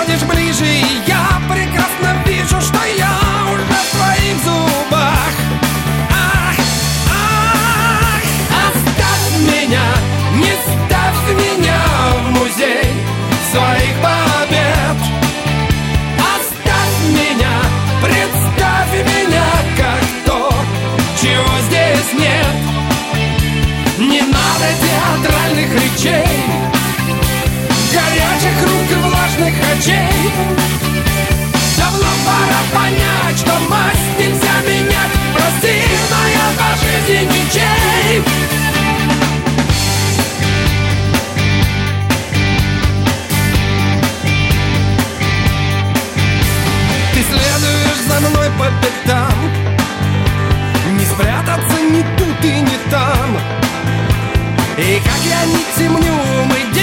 подходишь ближе, и я прекрасно вижу, что я уже в твоих зубах. Ах, ах, оставь меня, не ставь меня в музей своих побед. Оставь меня, представь меня как то, чего здесь нет. Не надо театральных речей, горячих рук и влажных очей. Давно пора понять, что масть нельзя менять. Прости, но я по жизни ничей. Ты следуешь за мной по пятам, не спрятаться ни тут и ни там. И как я не темню, мы